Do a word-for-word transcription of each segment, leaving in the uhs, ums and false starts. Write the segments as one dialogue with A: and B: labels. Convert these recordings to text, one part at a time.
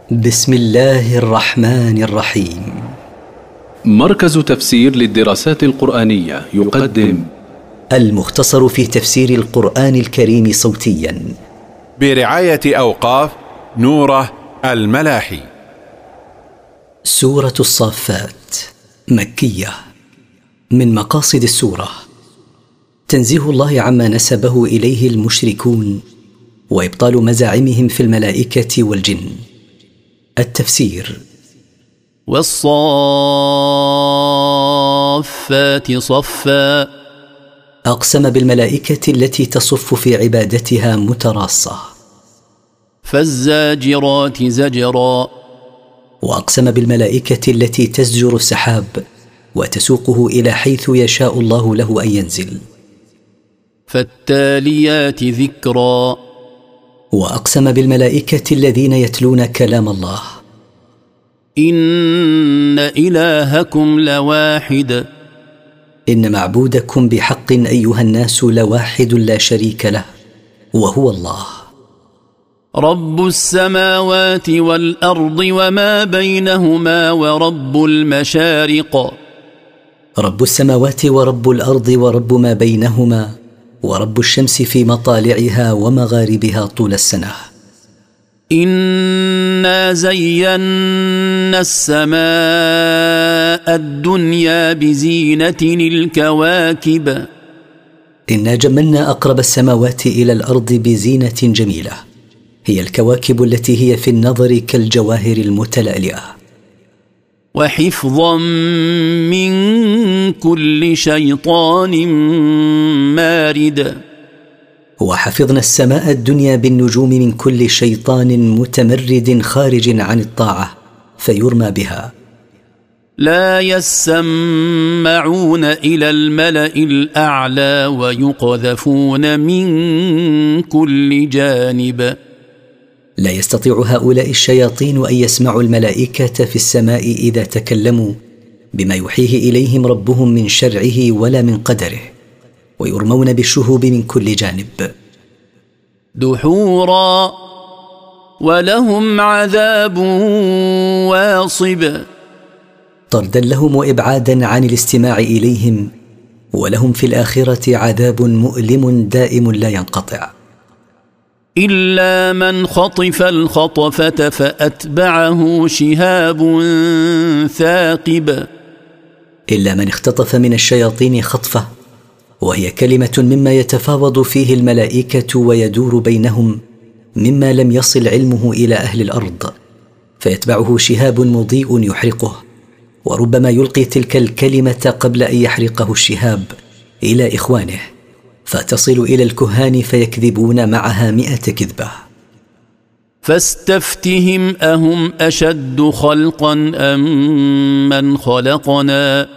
A: بسم الله الرحمن الرحيم.
B: مركز تفسير للدراسات القرآنية يقدم
A: المختصر في تفسير القرآن الكريم صوتيا
C: برعاية أوقاف نوره الملاحي.
A: سورة الصافات مكية. من مقاصد السورة تنزيه الله عما نسبه إليه المشركون وإبطال مزاعمهم في الملائكة والجن. التفسير:
D: والصافات صفا،
A: أقسم بالملائكة التي تصف في عبادتها متراصة.
D: فالزاجرات زجرا،
A: وأقسم بالملائكة التي تزجر السحاب وتسوقه إلى حيث يشاء الله له أن ينزل.
D: فالتاليات ذكرا،
A: وأقسم بالملائكة الذين يتلون كلام الله.
D: إن إلهكم لواحد،
A: إن معبودكم بحق أيها الناس لواحد لا شريك له، وهو الله.
D: رب السماوات والأرض وما بينهما ورب المشارق.
A: رب السماوات ورب الأرض ورب ما بينهما ورب الشمس في مطالعها ومغاربها طول السنة.
D: إنا زينا السماء الدنيا بزينة الكواكب.
A: إنا جملنا أقرب السماوات إلى الأرض بزينة جميلة، هي الكواكب التي هي في النظر كالجواهر المتلألئة.
D: وحفظا من كل شيطان مارد.
A: وحفظنا السماء الدنيا بالنجوم من كل شيطان متمرد خارج عن الطاعة فيرمى بها.
D: لا يسمعون إلى الملأ الأعلى ويقذفون من كل جانب.
A: لا يستطيع هؤلاء الشياطين أن يسمعوا الملائكة في السماء إذا تكلموا بما يوحيه إليهم ربهم من شرعه ولا من قدره، ويرمون بالشهوب من كل جانب.
D: دحورا، ولهم عذاب واصب.
A: طردا لهم وإبعادا عن الاستماع إليهم، ولهم في الآخرة عذاب مؤلم دائم لا ينقطع.
D: إلا من خطف الخطفة فأتبعه شهاب ثاقب.
A: إلا من اختطف من الشياطين خطفة، وهي كلمة مما يتفاوض فيه الملائكة ويدور بينهم مما لم يصل علمه إلى أهل الأرض، فيتبعه شهاب مضيء يحرقه، وربما يلقي تلك الكلمة قبل أن يحرقه الشهاب إلى إخوانه، فتصل إلى الكهان فيكذبون معها مئة كذبة.
D: فاستفتهم أهم أشد خلقا أم من خلقنا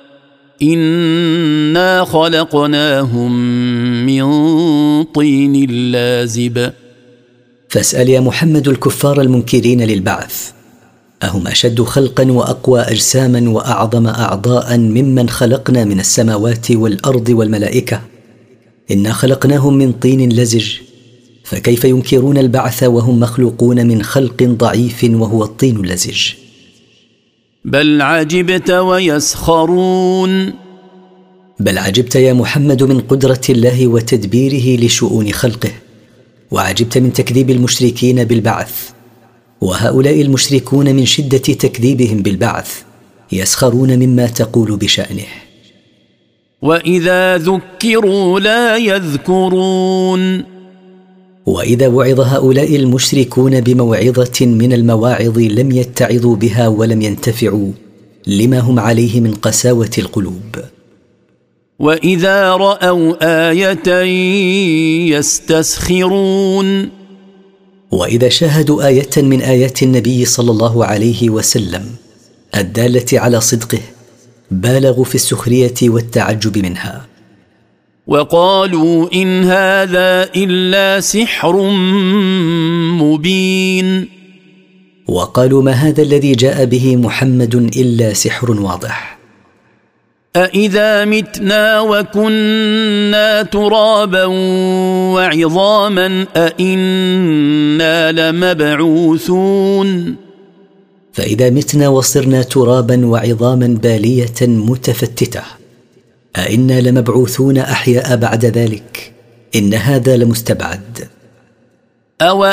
D: إنا خلقناهم من طين لازب.
A: فاسأل يا محمد الكفار المنكرين للبعث، أهم أشد خلقا وأقوى أجساما وأعظم أعضاء ممن خلقنا من السماوات والأرض والملائكة؟ إنا خلقناهم من طين لزج، فكيف ينكرون البعث وهم مخلوقون من خلق ضعيف وهو الطين اللزج؟
D: بل عجبت ويسخرون.
A: بل عجبت يا محمد من قدرة الله وتدبيره لشؤون خلقه، وعجبت من تكذيب المشركين بالبعث، وهؤلاء المشركون من شدة تكذيبهم بالبعث يسخرون مما تقول بشأنه.
D: وإذا ذكروا لا يذكرون.
A: وإذا وعظ هؤلاء المشركون بموعظة من المواعظ لم يتعظوا بها ولم ينتفعوا لما هم عليه من قساوة القلوب.
D: وإذا رأوا آية يستسخرون.
A: وإذا شاهدوا آية من آيات النبي صلى الله عليه وسلم الدالة على صدقه بالغوا في السخرية والتعجب منها.
D: وقالوا إن هذا إلا سحر مبين.
A: وقالوا ما هذا الذي جاء به محمد إلا سحر واضح.
D: أإذا متنا وكنا ترابا وعظاما أإنا لمبعوثون
A: فإذا متنا وصرنا ترابا وعظاما بالية متفتتة أئنا لمبعوثون أحياء بعد ذلك؟ إن هذا لمستبعد.
D: أو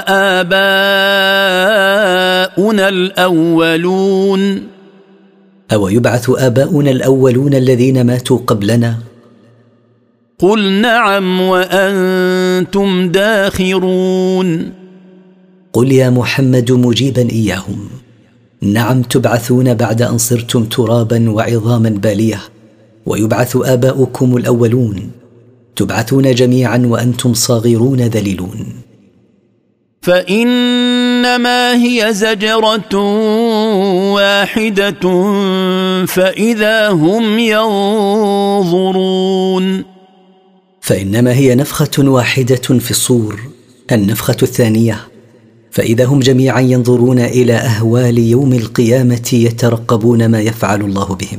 D: آباؤنا الأولون
A: أو يبعث آباؤنا الأولون الذين ماتوا قبلنا؟
D: قل نعم وأنتم داخرون.
A: قل يا محمد مجيبا إياهم: نعم، تبعثون بعد أن صرتم ترابا وعظاما بالية، ويبعث آباؤكم الأولون، تبعثون جميعا وأنتم صاغرون ذليلون.
D: فإنما هي زجرة واحدة فإذا هم ينظرون.
A: فإنما هي نفخة واحدة في الصور، النفخة الثانية، فإذا هم جميعا ينظرون إلى أهوال يوم القيامة يترقبون ما يفعل الله بهم.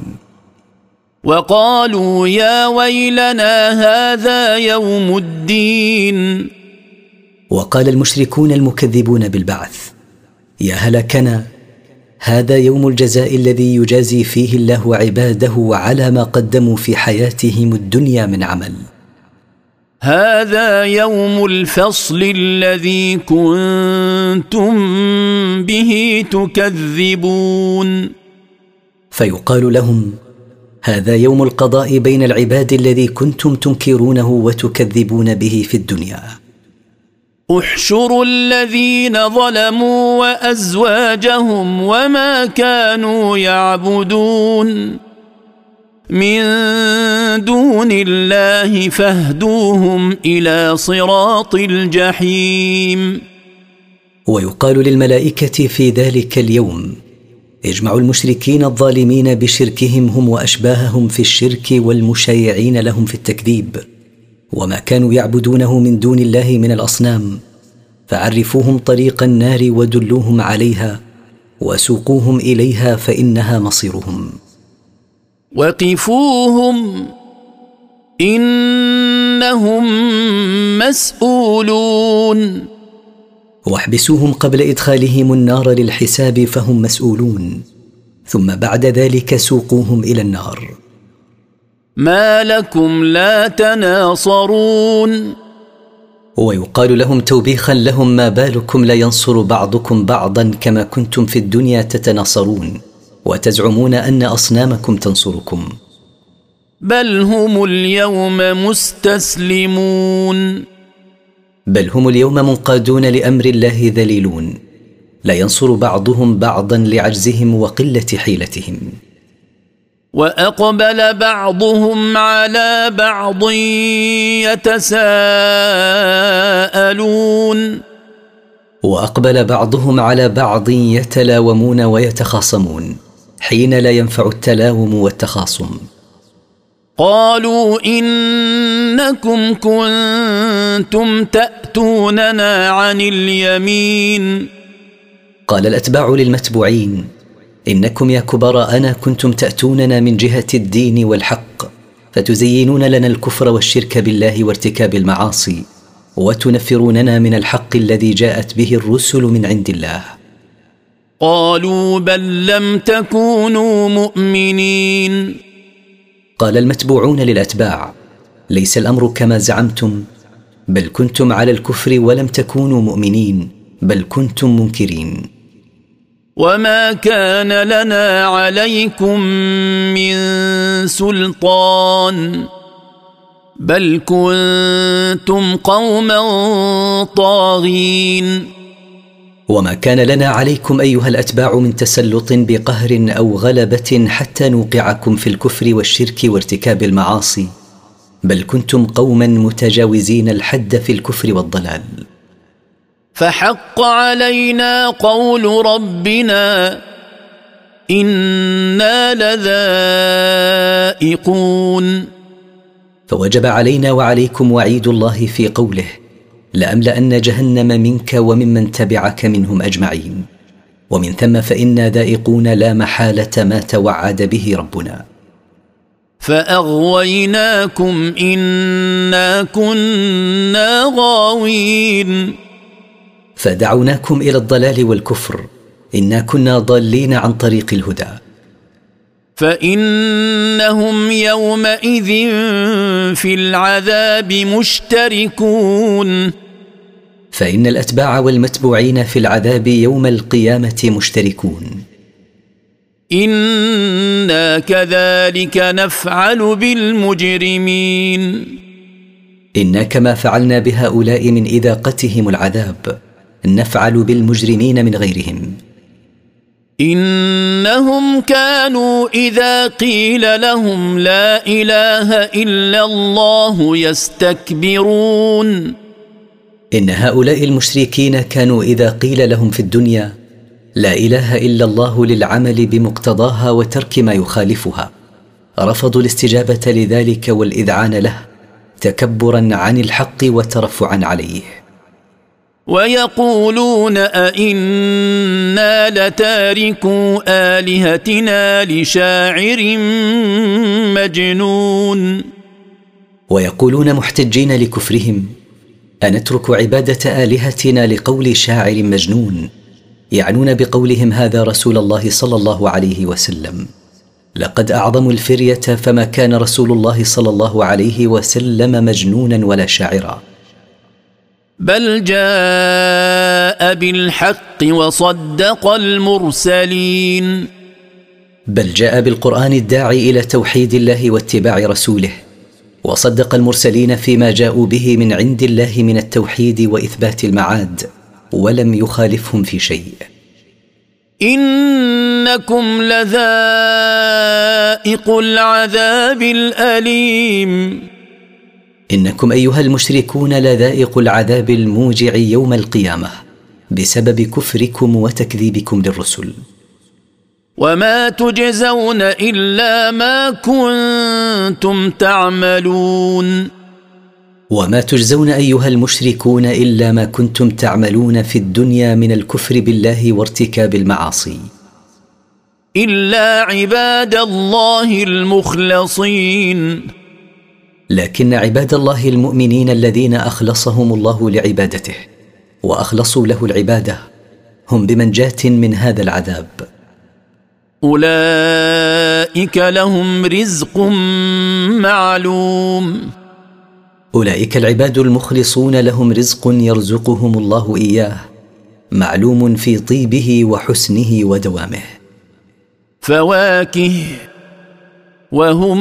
D: وقالوا يا ويلنا هذا يوم الدين.
A: وقال المشركون المكذبون بالبعث: يا هلكنا، هذا يوم الجزاء الذي يجازي فيه الله عباده على ما قدموا في حياتهم الدنيا من عمل.
D: هذا يوم الفصل الذي كنتم به تكذبون.
A: فيقال لهم: هذا يوم القضاء بين العباد الذي كنتم تنكرونه وتكذبون به في الدنيا.
D: احشروا الذين ظلموا وأزواجهم وما كانوا يعبدون من دون الله فاهدوهم إلى صراط الجحيم.
A: ويقال للملائكة في ذلك اليوم: اجمعوا المشركين الظالمين بشركهم هم وأشباههم في الشرك والمشايعين لهم في التكذيب وما كانوا يعبدونه من دون الله من الأصنام، فعرفوهم طريق النار ودلوهم عليها وسوقوهم إليها فإنها مصيرهم.
D: وقفوهم إنهم مسؤولون.
A: واحبسوهم قبل إدخالهم النار للحساب فهم مسؤولون، ثم بعد ذلك سوقوهم إلى النار.
D: ما لكم لا تناصرون.
A: ويقال لهم توبيخا لهم: ما بالكم لا ينصر بعضكم بعضا كما كنتم في الدنيا تتناصرون وتزعمون أن أصنامكم تنصركم.
D: بل هم اليوم مستسلمون.
A: بل هم اليوم منقادون لأمر الله ذليلون، لا ينصر بعضهم بعضا لعجزهم وقلة حيلتهم.
D: وأقبل بعضهم على بعض يتساءلون.
A: وأقبل بعضهم على بعض يتلاومون ويتخاصمون حين لا ينفع التلاوم والتخاصم.
D: قالوا إنكم كنتم تأتوننا عن اليمين.
A: قال الأتباع للمتبوعين: إنكم يا كبراءنا كنتم تأتوننا من جهة الدين والحق، فتزينون لنا الكفر والشرك بالله وارتكاب المعاصي، وتنفروننا من الحق الذي جاءت به الرسل من عند الله.
D: قالوا بل لم تكونوا مؤمنين.
A: قال المتبوعون للأتباع: ليس الأمر كما زعمتم، بل كنتم على الكفر ولم تكونوا مؤمنين، بل كنتم منكرين.
D: وما كان لنا عليكم من سلطان بل كنتم قوما طاغين.
A: وما كان لنا عليكم أيها الأتباع من تسلط بقهر أو غلبة حتى نوقعكم في الكفر والشرك وارتكاب المعاصي، بل كنتم قوما متجاوزين الحد في الكفر والضلال.
D: فحق علينا قول ربنا إنا لذائقون.
A: فوجب علينا وعليكم وعيد الله في قوله: لأملأن جهنم منك وممن تبعك منهم أجمعين، ومن ثم فإنا ذائقون لا محالة ما توعد به ربنا.
D: فأغويناكم إنا كنا غاوين.
A: فدعوناكم إلى الضلال والكفر إنا كنا ضالين عن طريق الهدى.
D: فإنهم يومئذ في العذاب مشتركون.
A: فإن الأتباع والمتبوعين في العذاب يوم القيامة مشتركون.
D: إنا كذلك نفعل بالمجرمين.
A: إنا كما فعلنا بهؤلاء من إذاقتهم العذاب نفعل بالمجرمين من غيرهم.
D: إنهم كانوا إذا قيل لهم لا إله إلا الله يستكبرون.
A: إن هؤلاء المشركين كانوا إذا قيل لهم في الدنيا لا إله إلا الله للعمل بمقتضاها وترك ما يخالفها رفضوا الاستجابة لذلك والإذعان له تكبرا عن الحق وترفعا عليه.
D: ويقولون أئنا لتاركو آلهتنا لشاعر مجنون.
A: ويقولون محتجين لكفرهم أنترك عبادة آلهتنا لقول شاعر مجنون، يعنون بقولهم هذا رسول الله صلى الله عليه وسلم. لقد أعظموا الفرية فما كان رسول الله صلى الله عليه وسلم مجنونا ولا شاعرا.
D: بل جاء بالحق وصدق المرسلين.
A: بل جاء بالقرآن الداعي إلى توحيد الله واتباع رسوله، وصدق المرسلين فيما جاءوا به من عند الله من التوحيد وإثبات المعاد، ولم يخالفهم في شيء.
D: إنكم لذائق العذاب الأليم.
A: إنكم أيها المشركون لذائق العذاب الموجع يوم القيامة بسبب كفركم وتكذيبكم للرسل.
D: وما تجزون إلا ما كنتم تعملون.
A: وما تجزون أيها المشركون إلا ما كنتم تعملون في الدنيا من الكفر بالله وارتكاب المعاصي.
D: إلا عباد الله المخلصين.
A: لكن عباد الله المؤمنين الذين أخلصهم الله لعبادته وأخلصوا له العبادة هم بمنجاة من هذا العذاب.
D: أولئك لهم رزق معلوم.
A: أولئك العباد المخلصون لهم رزق يرزقهم الله إياه معلوم في طيبه وحسنه ودوامه.
D: فواكه وهم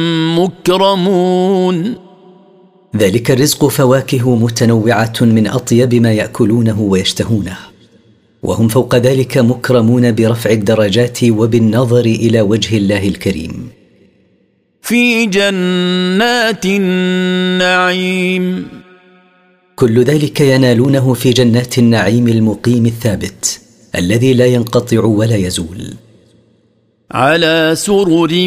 D: مكرمون.
A: ذلك الرزق فواكه متنوعة من أطيب ما يأكلونه ويشتهونه، وهم فوق ذلك مكرمون برفع الدرجات وبالنظر إلى وجه الله الكريم.
D: في جنات النعيم.
A: كل ذلك ينالونه في جنات النعيم المقيم الثابت الذي لا ينقطع ولا يزول.
D: على سرر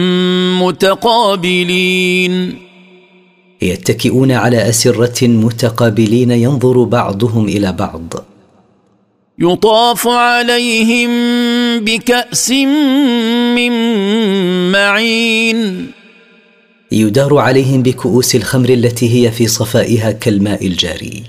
D: متقابلين.
A: يتكئون على أسرة متقابلين ينظر بعضهم إلى بعض.
D: يطاف عليهم بكأس من معين.
A: يدار عليهم بكؤوس الخمر التي هي في صفائها كالماء الجاري.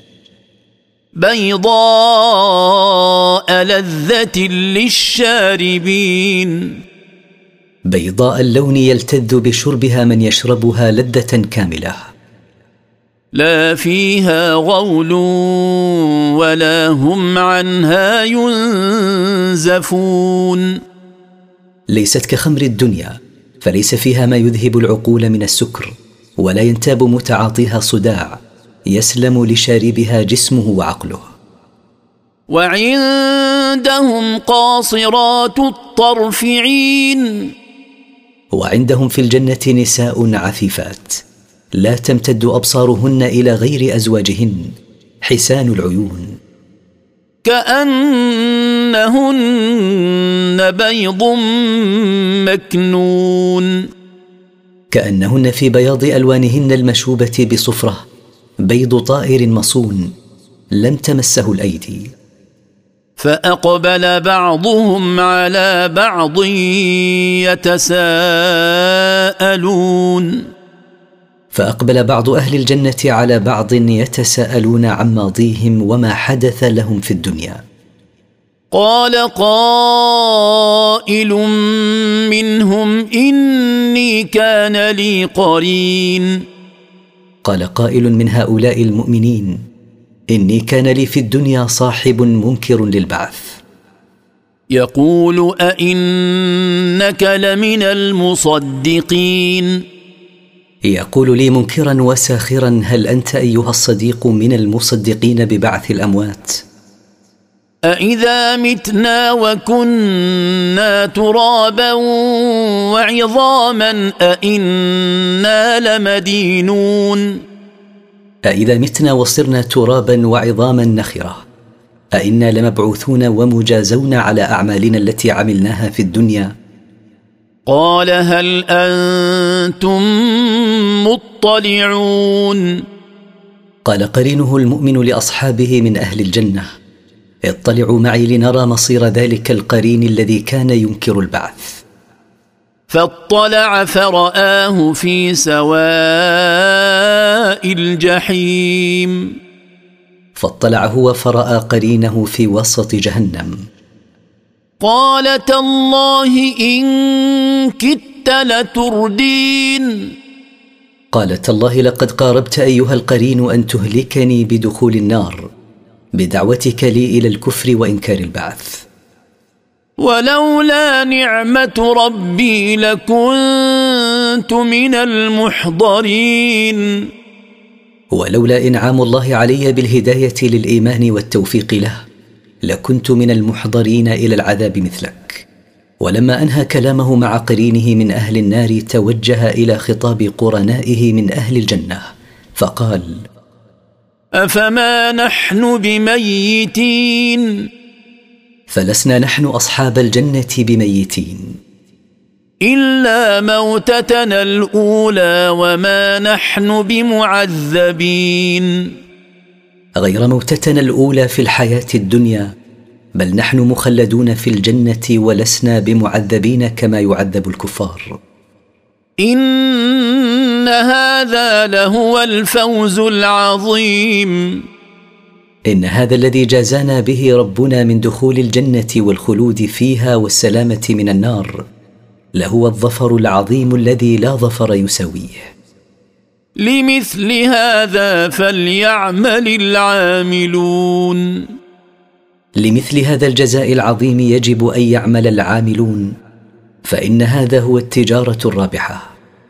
D: بيضاء لذة للشاربين.
A: بيضاء اللون يلتذ بشربها من يشربها لذة كاملة.
D: لا فيها غول ولا هم عنها ينزفون.
A: ليست كخمر الدنيا فليس فيها ما يذهب العقول من السكر، ولا ينتاب متعاطيها صداع، يسلم لشاربها جسمه وعقله.
D: وعندهم قاصرات الطرف عين.
A: وعندهم في الجنة نساء عفيفات لا تمتد أبصارهن إلى غير أزواجهن، حسان العيون.
D: كأنهن بيض مكنون.
A: كأنهن في بياض ألوانهن المشوبة بصفرة بيض طائر مصون لم تمسه الأيدي.
D: فأقبل بعضهم على بعض يتساءلون.
A: فأقبل بعض أهل الجنة على بعض يتساءلون عن ماضيهم وما حدث لهم في الدنيا.
D: قال قائل منهم إني كان لي قرين.
A: قال قائل من هؤلاء المؤمنين: إني كان لي في الدنيا صاحب منكر للبعث،
D: يقول أئنك لمن المصدقين.
A: يقول لي منكرا وساخرا: هل أنت أيها الصديق من المصدقين ببعث الأموات؟
D: أإذا متنا وكنا ترابا وعظاما أإنا لمدينون.
A: أإذا متنا وصرنا ترابا وعظاما نخرة أإنا لمبعوثون ومجازون على أعمالنا التي عملناها في الدنيا؟
D: قال هل أنتم مطلعون.
A: قال قرينه المؤمن لأصحابه من أهل الجنة: اطلعوا معي لنرى مصير ذلك القرين الذي كان ينكر البعث.
D: فاطلع فرآه في سواء الجحيم.
A: فاطلع هو فرأى قرينه في وسط جهنم.
D: قال تالله إن كدت لتردين.
A: قال تالله لقد قاربت أيها القرين أن تهلكني بدخول النار بدعوتك لي إلى الكفر وإنكار البعث.
D: ولولا نعمة ربي لكنت من المحضرين.
A: ولولا إنعام الله علي بالهداية للإيمان والتوفيق له لكنت من المحضرين إلى العذاب مثلك. ولما أنهى كلامه مع قرينه من أهل النار توجه إلى خطاب قرنائه من أهل الجنة فقال:
D: أفما نحن بميتين.
A: فلسنا نحن أصحاب الجنة بميتين
D: إلا موتتنا الأولى وما نحن بمعذبين.
A: غير موتتنا الأولى في الحياة الدنيا، بل نحن مخلدون في الجنة ولسنا بمعذبين كما يعذب الكفار.
D: إن هذا لهو الفوز العظيم.
A: إن هذا الذي جازانا به ربنا من دخول الجنة والخلود فيها والسلامة من النار لهو الظفر العظيم الذي لا ظفر يساويه.
D: لمثل هذا فليعمل العاملون.
A: لمثل هذا الجزاء العظيم يجب أن يعمل العاملون، فإن هذا هو التجارة الرابحة.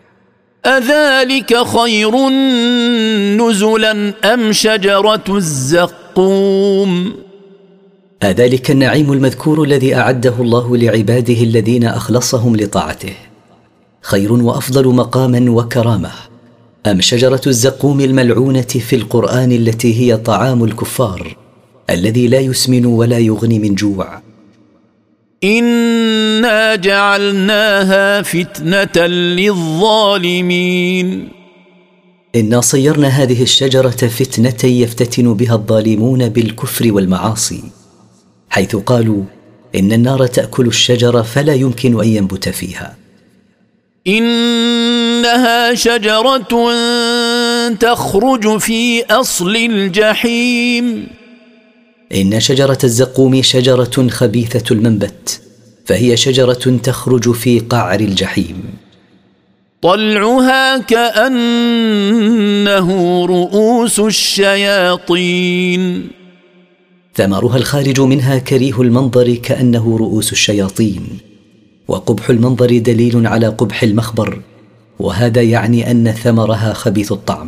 D: أذلك خير نزلا أم شجرة الزقوم.
A: أذلك النعيم المذكور الذي أعده الله لعباده الذين أخلصهم لطاعته خير وأفضل مقاما وكرامة، أم شجرة الزقوم الملعونة في القرآن التي هي طعام الكفار الذي لا يسمن ولا يغني من جوع؟
D: إنا جعلناها فتنة للظالمين.
A: إنا صيرنا هذه الشجرة فتنة يفتتن بها الظالمون بالكفر والمعاصي، حيث قالوا إن النار تأكل الشجرة فلا يمكن أن ينبت فيها.
D: إنها شجرة تخرج في أصل الجحيم.
A: إن شجرة الزقوم شجرة خبيثة المنبت، فهي شجرة تخرج في قعر الجحيم.
D: طلعها كأنه رؤوس الشياطين.
A: ثمرها الخارج منها كريه المنظر كأنه رؤوس الشياطين، وقبح المنظر دليل على قبح المخبر، وهذا يعني أن ثمرها خبيث الطعم.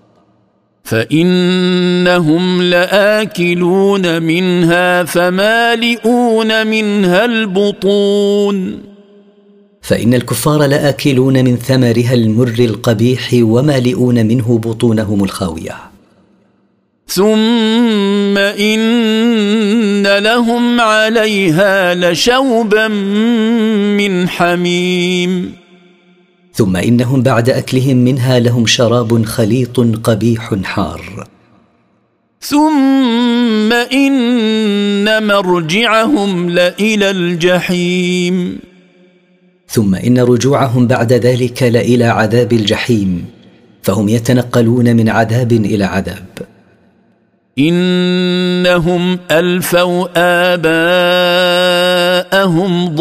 D: فإنهم لآكلون منها فمالئون منها البطون.
A: فإن الكفار لآكلون من ثمرها المر القبيح ومالئون منه بطونهم الخاوية.
D: ثم إن لهم عليها لشوبا من حميم.
A: ثم إنهم بعد أكلهم منها لهم شراب خليط قبيح حار.
D: ثم إن مرجعهم لإلى الجحيم.
A: ثم إن رجوعهم بعد ذلك لإلى عذاب الجحيم، فهم يتنقلون من عذاب إلى عذاب.
D: إنهم ألفوا آباءهم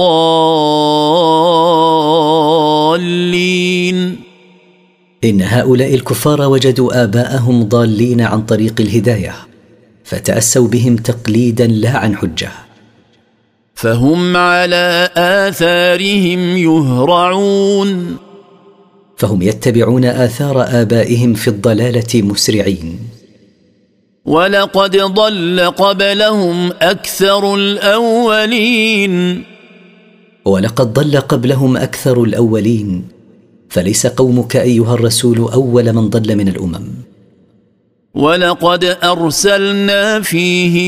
D: ضالين.
A: إن هؤلاء الكفار وجدوا آباءهم ضالين عن طريق الهداية، فتأسوا بهم تقليدا لا عن حجة،
D: فهم على آثارهم يهرعون.
A: فهم يتبعون آثار آبائهم في الضلالة مسرعين.
D: ولقد ضل قبلهم أكثر الأولين.
A: ولقد ضل قبلهم أكثر الأولين، فليس قومك أيها الرسول أول من ضل من الأمم.
D: ولقد أرسلنا فيهم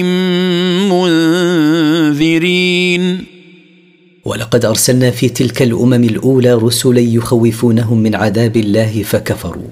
D: منذرين.
A: ولقد أرسلنا في تلك الأمم الأولى رسلا يخوفونهم من عذاب الله فكفروا.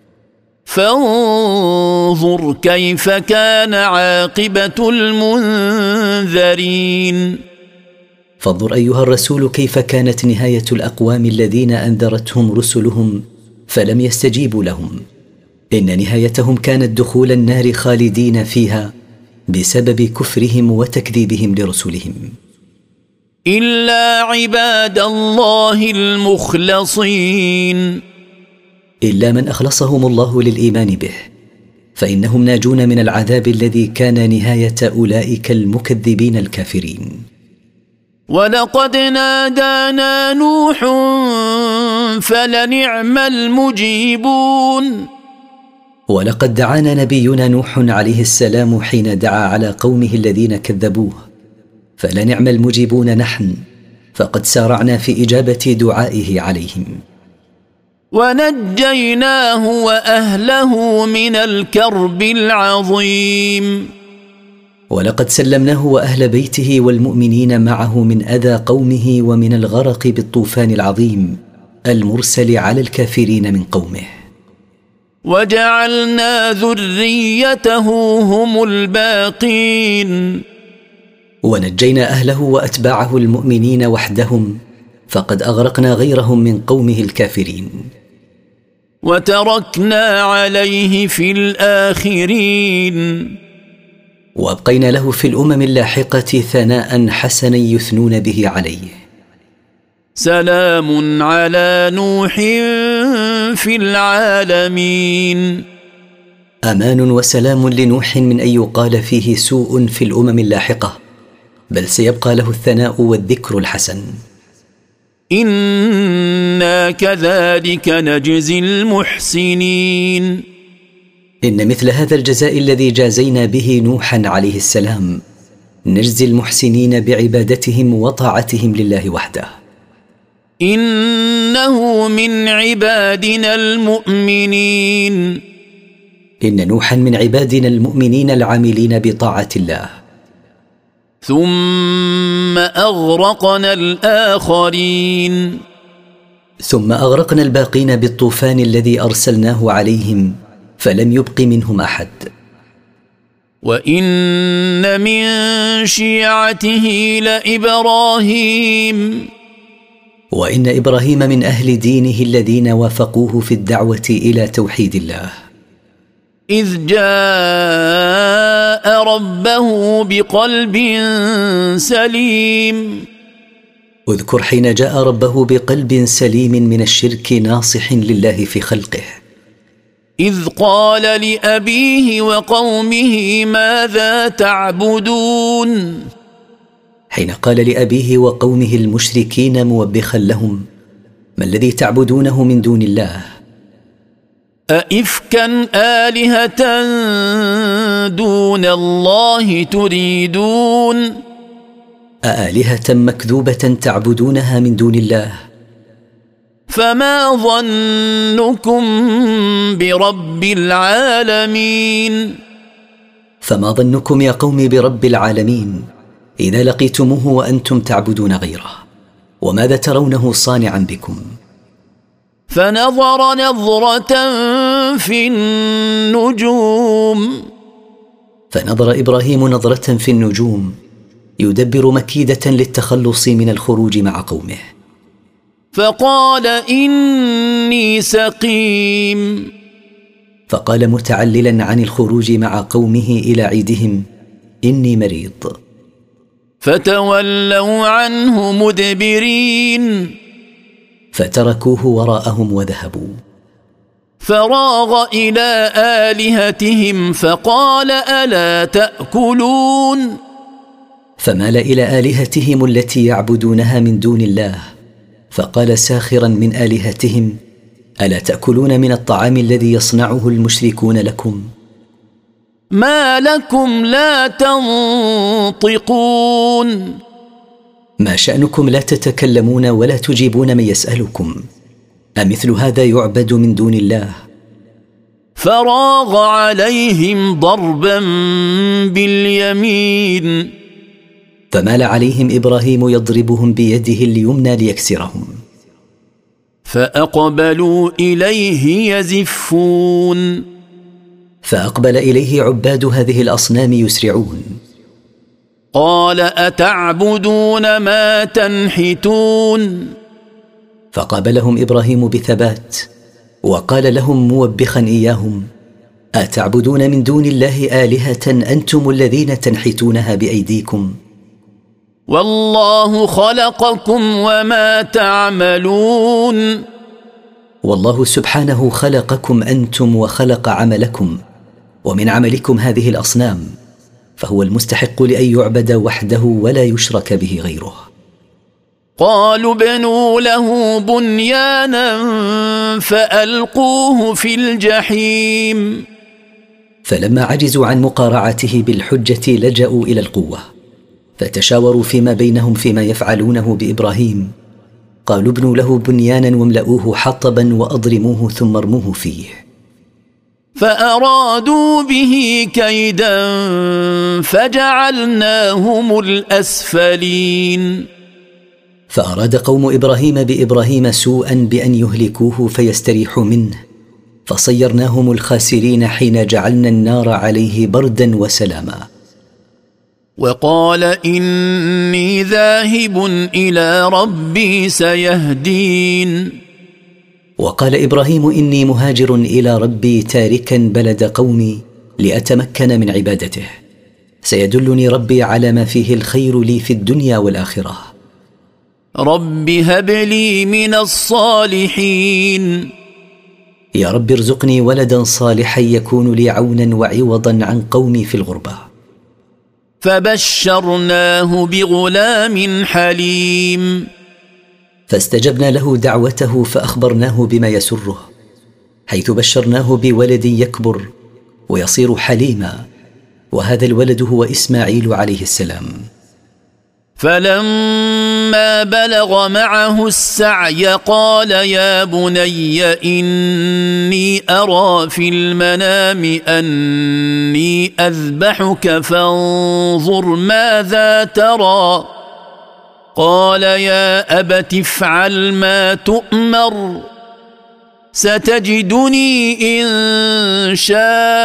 D: فانظر كيف كان عاقبة المنذرين.
A: فانظر أيها الرسول كيف كانت نهاية الأقوام الذين أنذرتهم رسلهم فلم يستجيبوا لهم. إن نهايتهم كانت دخول النار خالدين فيها بسبب كفرهم وتكذيبهم لرسلهم.
D: إلا عباد الله المخلصين.
A: إلا من أخلصهم الله للإيمان به، فإنهم ناجون من العذاب الذي كان نهاية أولئك المكذبين الكافرين.
D: ولقد نادانا نوح فلنعم المجيبون.
A: ولقد دعانا نبينا نوح عليه السلام حين دعا على قومه الذين كذبوه، فلنعم المجيبون نحن، فقد سارعنا في إجابة دعائه عليهم.
D: ونجيناه وأهله من الكرب العظيم.
A: ولقد سلمناه وأهل بيته والمؤمنين معه من أذى قومه ومن الغرق بالطوفان العظيم المرسل على الكافرين من قومه.
D: وجعلنا ذريته هم الباقين.
A: ونجينا أهله وأتباعه المؤمنين وحدهم، فقد أغرقنا غيرهم من قومه الكافرين.
D: وتركنا عليه في الآخرين.
A: وأبقينا له في الأمم اللاحقة ثناء حسنا يثنون به عليه.
D: سلام على نوح في العالمين.
A: أمان وسلام لنوح من أن يقال فيه سوء في الأمم اللاحقة، بل سيبقى له الثناء والذكر الحسن.
D: إنا كذلك نجزي المحسنين.
A: إن مثل هذا الجزاء الذي جازينا به نوحا عليه السلام نجزي المحسنين بعبادتهم وطاعتهم لله وحده.
D: إنه من عبادنا المؤمنين.
A: إن نوحا من عبادنا المؤمنين العاملين بطاعة الله.
D: ثم أغرقنا الآخرين.
A: ثم أغرقنا الباقين بالطوفان الذي أرسلناه عليهم فلم يبق منهم أحد.
D: وإن من شيعته لإبراهيم.
A: وإن إبراهيم من أهل دينه الذين وافقوه في الدعوة إلى توحيد الله.
D: إذ جاء ربه بقلب سليم.
A: اذكر حين جاء ربه بقلب سليم من الشرك ناصح لله في خلقه.
D: إذ قال لأبيه وقومه ماذا تعبدون.
A: حين قال لأبيه وقومه المشركين موبخا لهم ما الذي تعبدونه من دون الله.
D: أئفكا آلهة دون الله تريدون.
A: أآلهة مكذوبة تعبدونها من دون الله.
D: فما ظنكم برب العالمين.
A: فما ظنكم يا قوم برب العالمين إذا لقيتموه وأنتم تعبدون غيره، وماذا ترونه صانعا بكم.
D: فنظر نظرة في النجوم.
A: فنظر إبراهيم نظرة في النجوم يدبر مكيدة للتخلص من الخروج مع قومه.
D: فقال إني سقيم.
A: فقال متعللا عن الخروج مع قومه إلى عيدهم: إني مريض.
D: فتولوا عنه مدبرين،
A: فتركوه وراءهم وذهبوا.
D: فراغ إلى آلهتهم فقال: ألا تأكلون؟
A: فمال إلى آلهتهم التي يعبدونها من دون الله، فقال ساخرا من آلهتهم: ألا تأكلون من الطعام الذي يصنعه المشركون لكم؟
D: ما لكم لا تنطقون؟
A: ما شأنكم لا تتكلمون ولا تجيبون من يسألكم؟ أمثل هذا يعبد من دون الله؟
D: فراغ عليهم ضربا باليمين،
A: فمال عليهم إبراهيم يضربهم بيده اليمنى ليكسرهم.
D: فأقبلوا إليه يزفون،
A: فأقبل إليه عباد هذه الأصنام يسرعون.
D: قال: أتعبدون ما تنحتون؟
A: فقابلهم إبراهيم بثبات وقال لهم موبخا إياهم: أتعبدون من دون الله آلهة أنتم الذين تنحتونها بأيديكم؟
D: والله خلقكم وما تعملون.
A: والله سبحانه خلقكم أنتم وخلق عملكم، ومن عملكم هذه الأصنام، فهو المستحق لأن يعبد وحده ولا يشرك به غيره.
D: قالوا ابنوا له بنيانا فألقوه في الجحيم.
A: فلما عجزوا عن مقارعته بالحجة لجأوا إلى القوة، فتشاوروا فيما بينهم فيما يفعلونه بإبراهيم. قالوا ابنوا له بنيانا واملؤوه حطبا وأضرموه ثم ارموه فيه.
D: فأرادوا به كيدا فجعلناهم الأسفلين.
A: فأراد قوم إبراهيم بإبراهيم سوءا بأن يهلكوه فيستريحوا منه، فصيرناهم الخاسرين حين جعلنا النار عليه بردا وسلاما.
D: وقال: إني ذاهب إلى ربي سيهدين.
A: وقال إبراهيم: إني مهاجر إلى ربي تاركا بلد قومي لأتمكن من عبادته، سيدلني ربي على ما فيه الخير لي في الدنيا والآخرة.
D: رب هب لي من الصالحين.
A: يا رب ارزقني ولدا صالحا يكون لي عونا وعوضا عن قومي في الغربة.
D: فبشرناه بغلام حليم.
A: فاستجبنا له دعوته فأخبرناه بما يسره، حيث بشرناه بولد يكبر ويصير حليما، وهذا الولد هو إسماعيل عليه السلام.
D: فلما بلغ معه السعي قال: يا بني إني أرى في المنام أني أذبحك فانظر ماذا ترى. قال: يا أبت افعل ما تؤمر، ستجدني إن شاء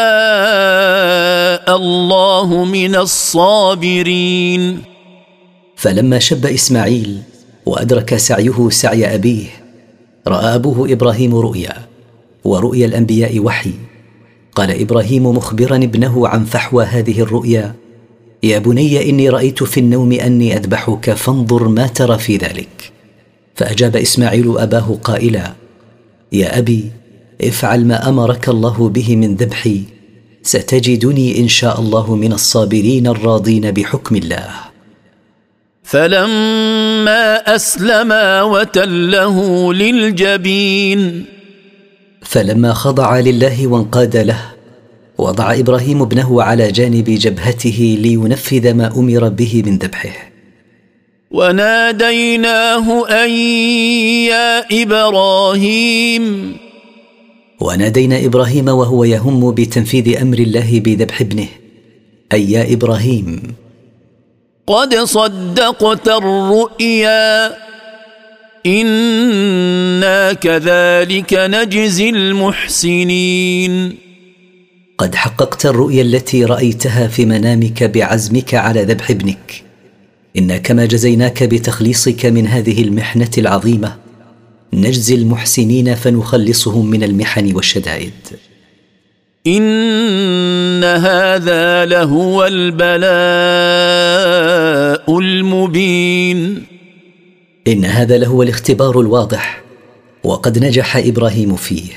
D: الله من الصابرين.
A: فلما شب إسماعيل وأدرك سعيه سعي أبيه، رأى أبوه إبراهيم رؤيا، ورؤيا الأنبياء وحي. قال إبراهيم مخبرا ابنه عن فحوى هذه الرؤيا: يا بني إني رأيت في النوم أني أذبحك فانظر ما ترى في ذلك. فأجاب إسماعيل أباه قائلا: يا أبي افعل ما أمرك الله به من ذبحي، ستجدني إن شاء الله من الصابرين الراضين بحكم الله.
D: فلما أسلما وتله للجبين.
A: فلما خضع لله وانقاد له، وضع إبراهيم ابنه على جانب جبهته لينفذ ما أمر به من ذبحه.
D: وناديناه أن يا إبراهيم.
A: ونادينا إبراهيم وهو يهم بتنفيذ أمر الله بذبح ابنه: أي يا إبراهيم،
D: قد صدقت الرؤيا، إنا كذلك نجزي المحسنين.
A: قد حققت الرؤيا التي رأيتها في منامك بعزمك على ذبح ابنك، إنا كما جزيناك بتخليصك من هذه المحنة العظيمة نجزي المحسنين فنخلصهم من المحن والشدائد.
D: إن هذا لهو البلاء المبين.
A: إن هذا لهو الاختبار الواضح، وقد نجح إبراهيم فيه.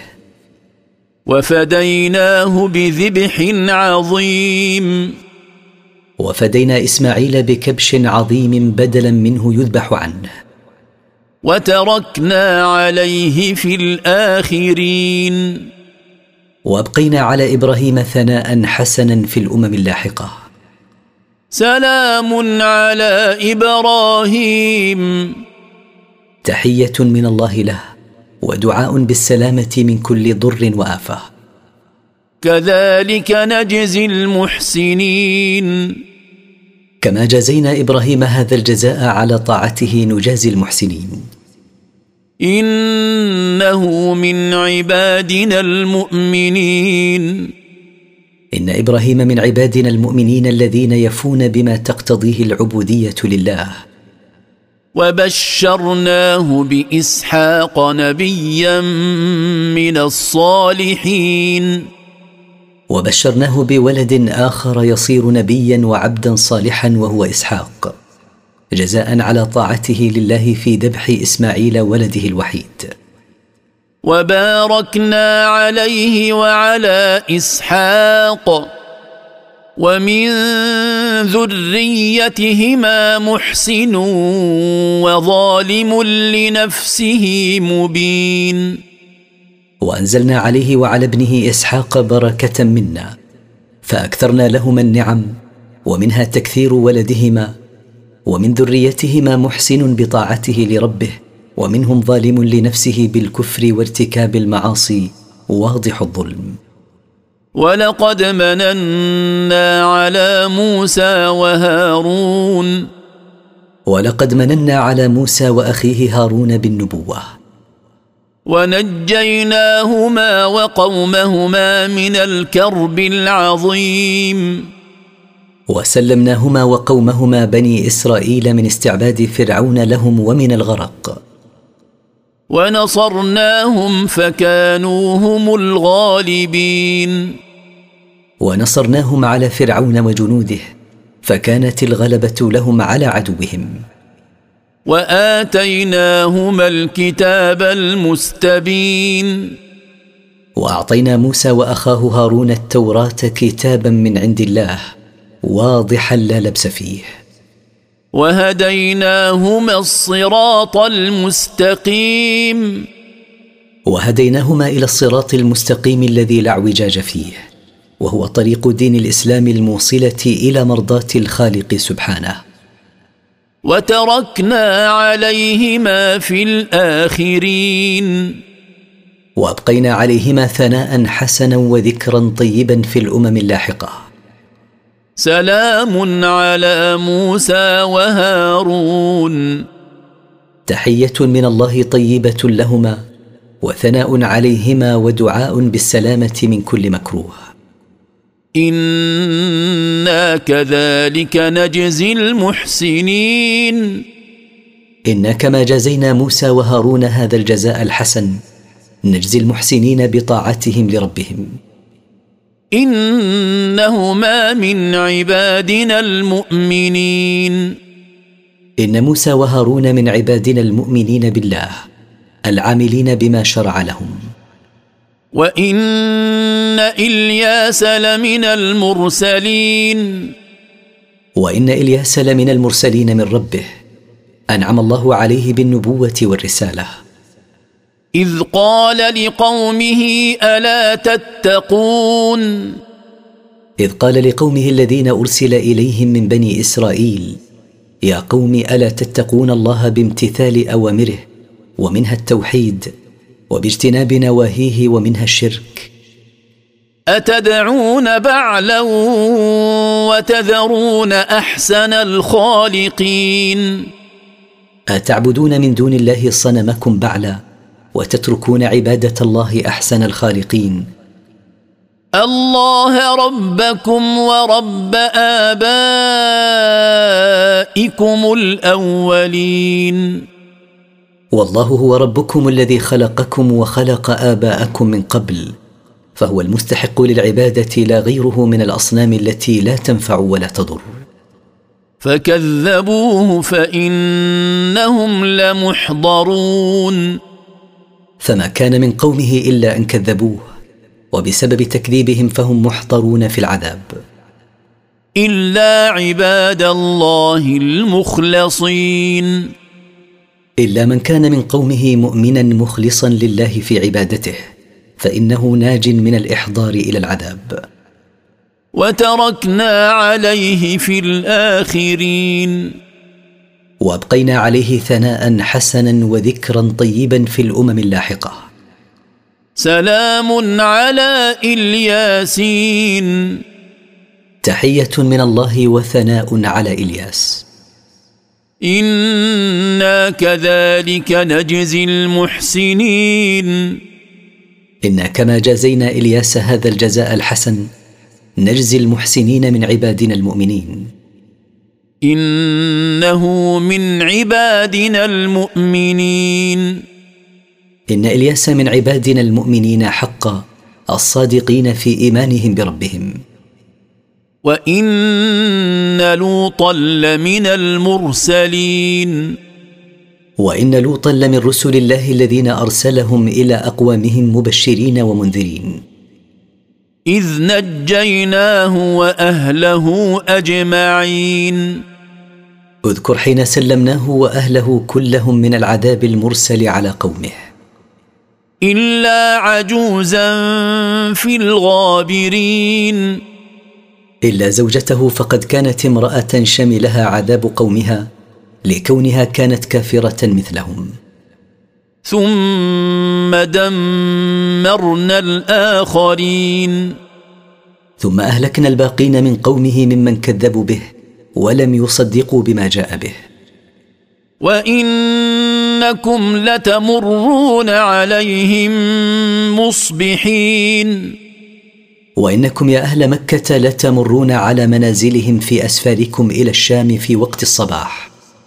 D: وفديناه بذبح عظيم.
A: وفدينا إسماعيل بكبش عظيم بدلا منه يذبح عنه.
D: وتركنا عليه في الآخرين.
A: وأبقينا على إبراهيم ثناء حسنا في الأمم اللاحقة.
D: سلام على إبراهيم.
A: تحية من الله له، ودعاء بالسلامة من كل ضر وآفة.
D: كذلك نجزي المحسنين.
A: كما جزينا إبراهيم هذا الجزاء على طاعته نجازي المحسنين.
D: إنه من عبادنا المؤمنين.
A: إن إبراهيم من عبادنا المؤمنين الذين يفون بما تقتضيه العبودية لله.
D: وبشرناه بإسحاق نبيا من الصالحين.
A: وبشرناه بولد آخر يصير نبيا وعبدا صالحا وهو إسحاق، جزاء على طاعته لله في ذبح إسماعيل ولده الوحيد.
D: وباركنا عليه وعلى إسحاق ومن ذريتهما محسن وظالم لنفسه مبين.
A: وأنزلنا عليه وعلى ابنه إسحاق بركة منا، فأكثرنا لهما النعم، ومنها تكثير ولدهما، ومن ذريتهما محسن بطاعته لربه، ومنهم ظالم لنفسه بالكفر وارتكاب المعاصي واضح الظلم.
D: ولقد مننا على موسى وهارون.
A: ولقد مننا على موسى وأخيه هارون بالنبوة.
D: ونجيناهما وقومهما من الكرب العظيم.
A: وسلمناهما وقومهما بني إسرائيل من استعباد فرعون لهم ومن الغرق.
D: ونصرناهم فكانوا هم الغالبين.
A: ونصرناهم على فرعون وجنوده، فكانت الغلبة لهم على عدوهم.
D: وآتيناهما الكتاب المستبين.
A: وأعطينا موسى وأخاه هارون التوراة كتابا من عند الله واضحا لا لبس فيه.
D: وهديناهما الصراط المستقيم.
A: وهديناهما إلى الصراط المستقيم الذي لا اعوجاج فيه، وهو طريق دين الإسلام الموصلة إلى مرضاة الخالق سبحانه.
D: وتركنا عليهما في الآخرين.
A: وأبقينا عليهما ثناء حسنا وذكرا طيبا في الأمم اللاحقة.
D: سلام على موسى وهارون.
A: تحية من الله طيبة لهما، وثناء عليهما ودعاء بالسلامة من كل مكروه.
D: إنا كذلك نجزي المحسنين.
A: إنا كما جزينا موسى وهارون هذا الجزاء الحسن نجزي المحسنين بطاعتهم لربهم.
D: إنهما من عبادنا المؤمنين.
A: إن موسى وهارون من عبادنا المؤمنين بالله العاملين بما شرع لهم.
D: وإن إلياس لمن المرسلين.
A: وإن إلياس لمن المرسلين من ربه، أنعم الله عليه بالنبوة والرسالة.
D: إذ قال لقومه ألا تتقون.
A: إذ قال لقومه الذين أرسل إليهم من بني إسرائيل: يا قوم ألا تتقون الله بامتثال أوامره، ومنها التوحيد، وباجتناب نواهيه، ومنها الشرك.
D: أتدعون بعلا وتذرون أحسن الخالقين.
A: أتعبدون من دون الله صنمكم بعلا، وتتركون عبادة الله أحسن الخالقين.
D: الله ربكم ورب آبائكم الأولين.
A: والله هو ربكم الذي خلقكم وخلق آباءكم من قبل، فهو المستحق للعباده لا غيره من الاصنام التي لا تنفع ولا تضر.
D: فكذبوه فإنهم لمحضرون.
A: فما كان من قومه إلا أن كذبوه، وبسبب تكذيبهم فهم محضرون في العذاب.
D: إلا عباد الله المخلصين.
A: إلا من كان من قومه مؤمنا مخلصا لله في عبادته فإنه ناج من الإحضار إلى العذاب.
D: وتركنا عليه في الآخرين.
A: وأبقينا عليه ثناء حسنا وذكرا طيبا في الأمم اللاحقة.
D: سلام على الياسين.
A: تحية من الله وثناء على إلياس.
D: إنا كذلك نجزي المحسنين.
A: إنا كما جازينا إلياس هذا الجزاء الحسن نجزي المحسنين من عبادنا المؤمنين.
D: إنه من عبادنا المؤمنين.
A: إن إلياس من عبادنا المؤمنين حقا الصادقين في إيمانهم بربهم.
D: وإن لوطا لمن المرسلين.
A: وإن لوطا لمن رسل الله الذين أرسلهم إلى أقوامهم مبشرين ومنذرين.
D: إذ نجيناه وأهله أجمعين.
A: اذكر حين سلمناه وأهله كلهم من العذاب المرسل على قومه.
D: إلا عجوزا في الغابرين.
A: إلا زوجته فقد كانت امرأة شملها عذاب قومها لكونها كانت كافرة مثلهم.
D: ثم دمرنا الآخرين.
A: ثم أهلكنا الباقين من قومه ممن كذبوا به ولم يصدقوا بما جاء به.
D: وإنكم لتمرون عليهم مصبحين.
A: وإنكم يا أهل مكة لتمرون على منازلهم في أسفاركم إلى الشام في وقت الصباح.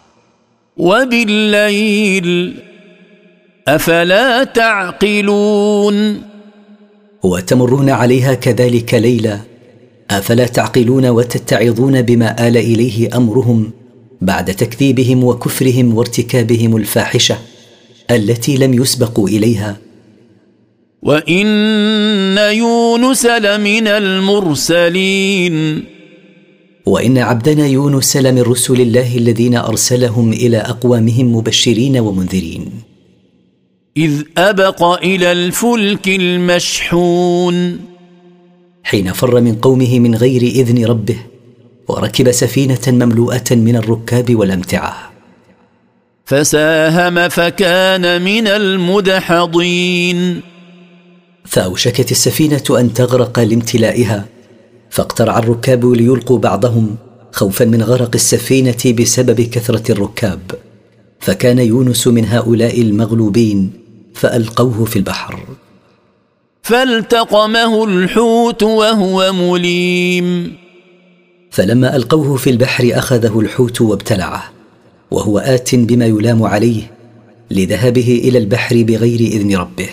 D: وبالليل أفلا تعقلون.
A: وتمرون عليها كذلك ليلا أفلا تعقلون وتتعظون بما آل إليه أمرهم بعد تكذيبهم وكفرهم وارتكابهم الفاحشة التي لم يسبقوا إليها.
D: وإن يونس لمن المرسلين.
A: وإن عبدنا يونس لمن رسل الله الذين أرسلهم إلى أقوامهم مبشرين ومنذرين.
D: إذ أبق إلى الفلك المشحون.
A: حين فر من قومه من غير إذن ربه وركب سفينة مملوءة من الركاب والأمتعة.
D: فساهم فكان من المدحضين.
A: فأوشكت السفينة أن تغرق لامتلائها فاقترع الركاب ليلقوا بعضهم خوفا من غرق السفينة بسبب كثرة الركاب، فكان يونس من هؤلاء المغلوبين فألقوه في البحر.
D: فالتقمه الحوت وهو مليم.
A: فلما ألقوه في البحر أخذه الحوت وابتلعه وهو آت بما يلام عليه لذهابه إلى البحر بغير إذن ربه.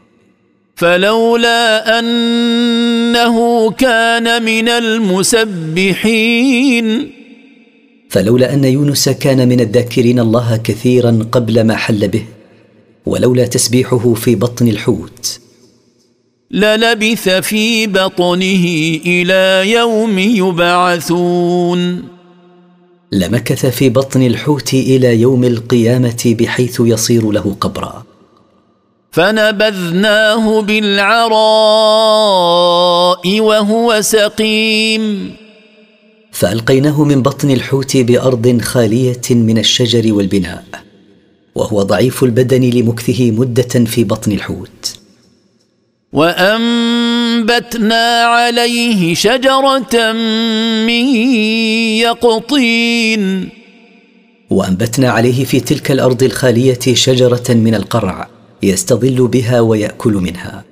D: فلولا أنه كان من المسبحين.
A: فلولا أن يونس كان من الذاكرين الله كثيرا قبل ما حل به ولولا تسبيحه في بطن الحوت
D: للبث في بطنه إلى يوم يبعثون.
A: لمكث في بطن الحوت إلى يوم القيامة بحيث يصير له قبرا.
D: فنبذناه بالعراء وهو سقيم.
A: فألقيناه من بطن الحوت بأرض خالية من الشجر والبناء وهو ضعيف البدن لمكثه مدة في بطن الحوت.
D: وأنبتنا عليه شجرة من يقطين.
A: وأنبتنا عليه في تلك الأرض الخالية شجرة من القرع يستظل بها ويأكل منها.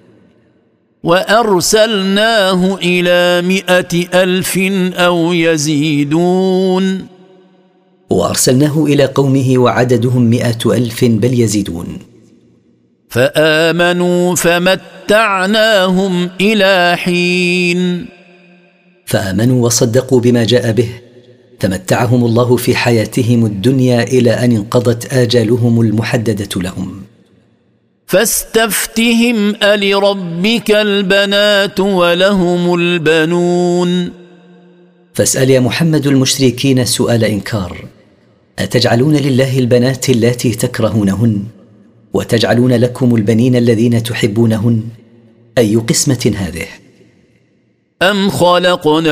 D: وأرسلناه إلى مئة ألف أو يزيدون.
A: وأرسلناه إلى قومه وعددهم مئة ألف بل يزيدون.
D: فآمنوا فمتعناهم إلى حين.
A: فآمنوا وصدقوا بما جاء به فمتعهم الله في حياتهم الدنيا إلى أن انقضت آجالهم المحددة لهم.
D: فاستفتهم ألربك البنات ولهم البنون.
A: فاسأل يا محمد المشركين سؤال إنكار: أتجعلون لله البنات اللاتي تكرهونهن وتجعلون لكم البنين الذين تحبونهن؟ أي قسمة هذه؟
D: أم خلقنا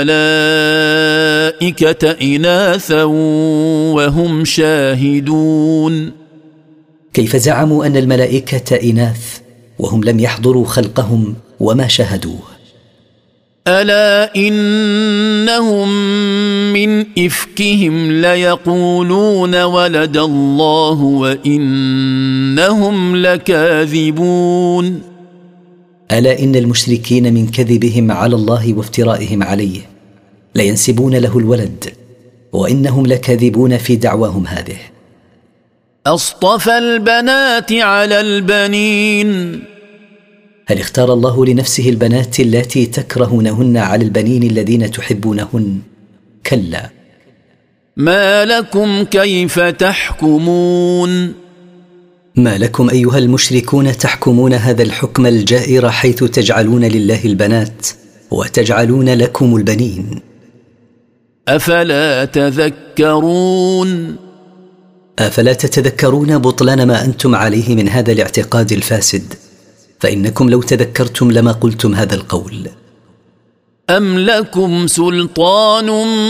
D: الملائكة إناثا وهم شاهدون.
A: كيف زعموا أن الملائكة إناث وهم لم يحضروا خلقهم وما شاهدوه؟
D: ألا إنهم من إفكهم ليقولون ولد الله وإنهم لكاذبون.
A: ألا إن المشركين من كذبهم على الله وافترائهم عليه لينسبون له الولد وإنهم لكاذبون في دعواهم هذه.
D: أصطفى البنات على البنين.
A: هل اختار الله لنفسه البنات اللاتي تكرهونهن على البنين الذين تحبونهن؟ كلا.
D: ما لكم كيف تحكمون.
A: ما لكم أيها المشركون تحكمون هذا الحكم الجائر حيث تجعلون لله البنات وتجعلون لكم البنين؟
D: أفلا تذكرون.
A: أفلا تتذكرون بطلان ما أنتم عليه من هذا الاعتقاد الفاسد؟ فإنكم لو تذكرتم لما قلتم هذا القول.
D: أم لكم سلطان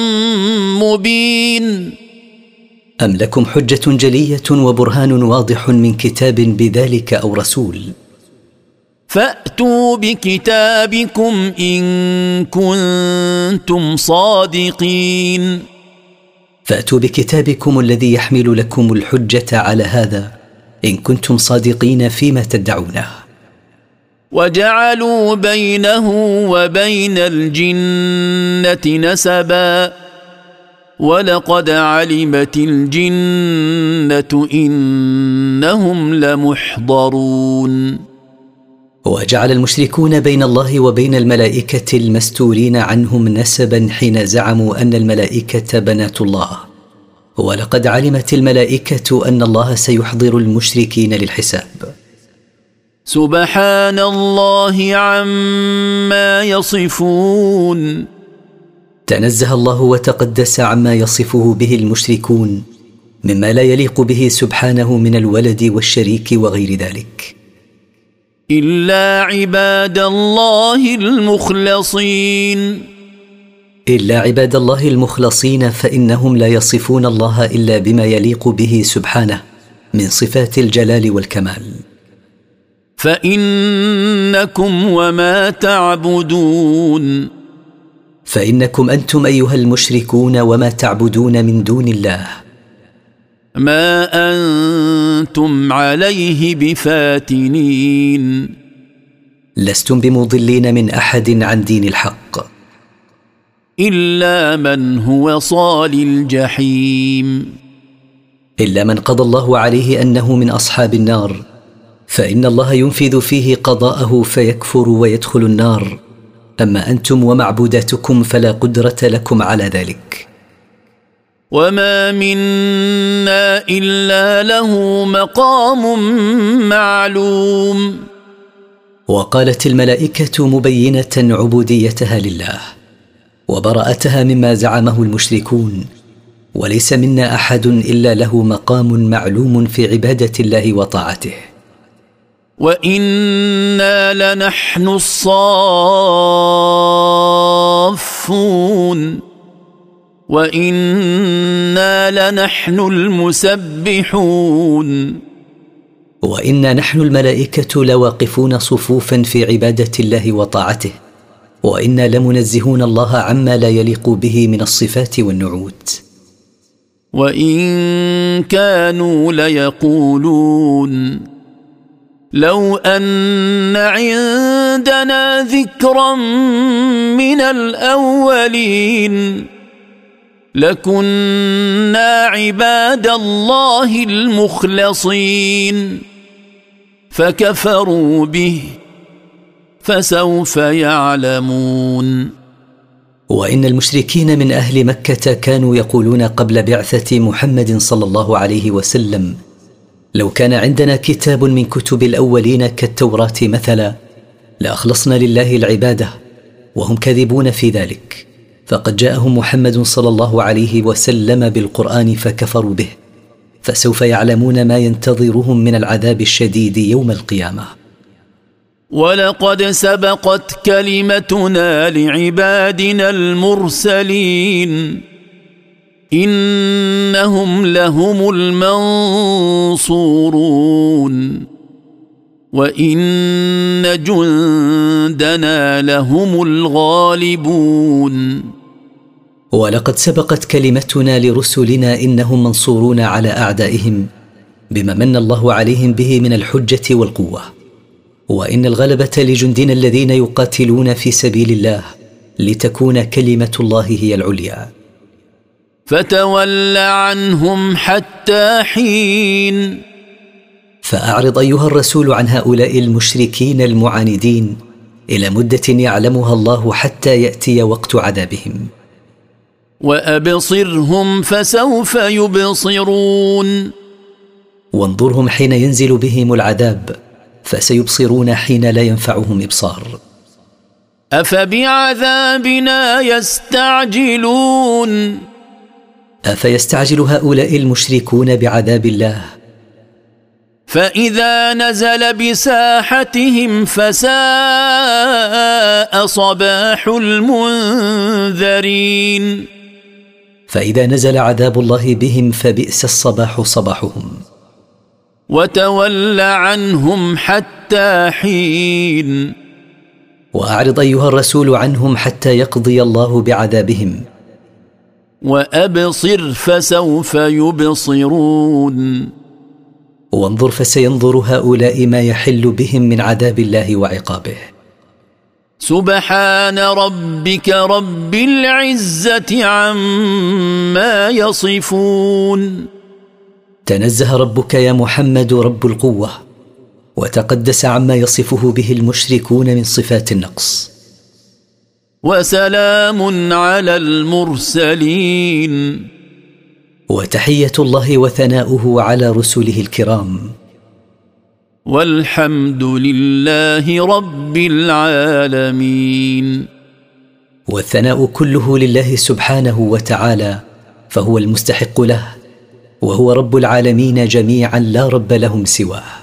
D: مبين.
A: أم لكم حجة جلية وبرهان واضح من كتاب بذلك أو رسول؟
D: فأتوا بكتابكم إن كنتم صادقين.
A: فأتوا بكتابكم الذي يحمل لكم الحجة على هذا إن كنتم صادقين فيما تدعونه.
D: وجعلوا بينه وبين الجنة نسبا ولقد علمت الجنة إنهم لمحضرون.
A: وجعل المشركون بين الله وبين الملائكة المستورين عنهم نسبا حين زعموا أن الملائكة بنات الله، ولقد علمت الملائكة أن الله سيحضر المشركين للحساب.
D: سبحان الله عما يصفون.
A: تنزه الله وتقدس عما يصفه به المشركون مما لا يليق به سبحانه من الولد والشريك وغير ذلك.
D: إلا عباد الله المخلصين.
A: إلا عباد الله المخلصين فإنهم لا يصفون الله إلا بما يليق به سبحانه من صفات الجلال والكمال.
D: فإنكم وما تعبدون.
A: فإنكم أنتم أيها المشركون وما تعبدون من دون الله
D: ما أنتم عليه بفاتنين.
A: لستم بمضلين من أحد عن دين الحق
D: إلا من هو صال الجحيم.
A: إلا من قضى الله عليه أنه من أصحاب النار، فإن الله ينفذ فيه قضاءه فيكفر ويدخل النار. أما أنتم ومعبوداتكم فلا قدرة لكم على ذلك.
D: وما منا إلا له مقام معلوم.
A: وقالت الملائكة مبينة عبوديتها لله وبراءتها مما زعمه المشركون: وليس منا أحد إلا له مقام معلوم في عبادة الله وطاعته.
D: وإنا لنحن الصافون وإنا لنحن المسبحون.
A: وإنا نحن الملائكة لواقفون صفوفا في عبادة الله وطاعته، وإنا لمنزهون الله عما لا يليق به من الصفات والنعوت.
D: وإن كانوا ليقولون لو أن عندنا ذكرا من الأولين لكنا عباد الله المخلصين. فكفروا به فسوف يعلمون.
A: وإن المشركين من أهل مكة كانوا يقولون قبل بعثة محمد صلى الله عليه وسلم: لو كان عندنا كتاب من كتب الأولين كالتوراة مثلا لأخلصنا لله العبادة، وهم كاذبون في ذلك. فقد جاءهم محمد صلى الله عليه وسلم بالقرآن فكفروا به، فسوف يعلمون ما ينتظرهم من العذاب الشديد يوم القيامة.
D: ولقد سبقت كلمتنا لعبادنا المرسلين إنهم لهم المنصورون وإن جندنا لهم الغالبون.
A: ولقد سبقت كلمتنا لرسلنا إنهم منصورون على أعدائهم بما من الله عليهم به من الحجة والقوة، وإن الغلبة لجندنا الذين يقاتلون في سبيل الله لتكون كلمة الله هي العليا.
D: فتول عنهم حتى حين.
A: فأعرض أيها الرسول عن هؤلاء المشركين المعاندين إلى مدة يعلمها الله حتى يأتي وقت عذابهم.
D: وأبصرهم فسوف يبصرون.
A: وانظرهم حين ينزل بهم العذاب فسيبصرون حين لا ينفعهم إبصار.
D: أفبعذابنا يستعجلون.
A: أفيستعجل هؤلاء المشركون بعذاب الله؟
D: فإذا نزل بساحتهم فساء صباح المنذرين.
A: فإذا نزل عذاب الله بهم فبئس الصباح صباحهم.
D: وتول عنهم حتى حين.
A: وأعرض أيها الرسول عنهم حتى يقضي الله بعذابهم.
D: وأبصر فسوف يبصرون.
A: وانظر فسينظر هؤلاء ما يحل بهم من عذاب الله وعقابه.
D: سبحان ربك رب العزة عما يصفون.
A: تنزه ربك يا محمد رب القوة، وتقدس عما يصفه به المشركون من صفات النقص.
D: وسلام على المرسلين.
A: وتحية الله وثناؤه على رسله الكرام.
D: والحمد لله رب العالمين.
A: والثناء كله لله سبحانه وتعالى، فهو المستحق له، وهو رب العالمين جميعا لا رب لهم سواه.